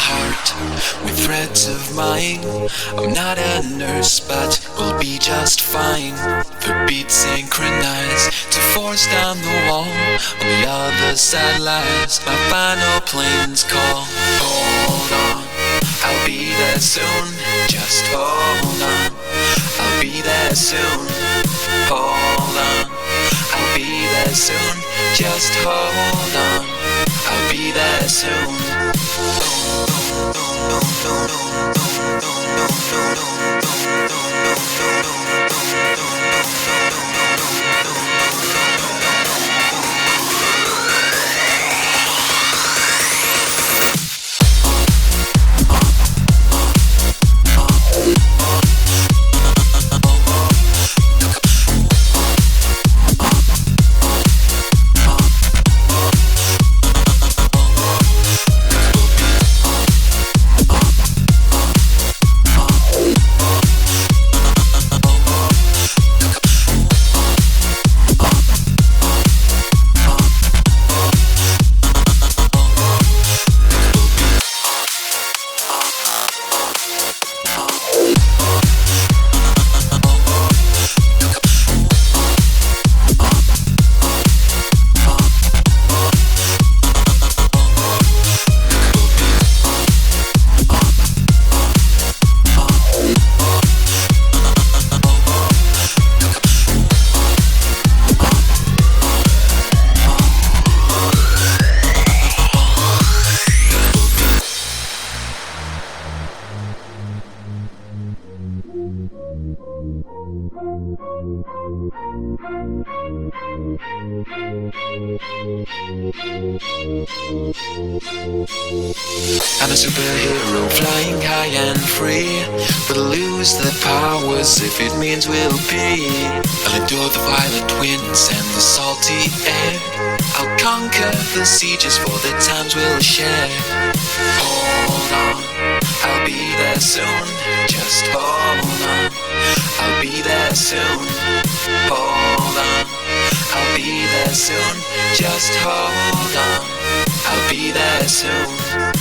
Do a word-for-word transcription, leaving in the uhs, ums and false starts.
heart with threads of mine. I'm not a nurse, but we'll be just fine. The beats synchronize to force down the wall. On the other side lies my final plane's call. Hold on, I'll be there soon. Just hold on, I'll be there soon. Hold on, I'll be there soon. Just hold on, I'll be there soon. I'm a superhero flying high and free, but I'll lose the powers if it means we'll be. I'll endure the violent winds and the salty air. I'll conquer the sieges for the times we'll share. Hold on, I'll be there soon. Just hold on, I'll be there soon. Hold on, I'll be there soon. Just hold on, I'll be there soon.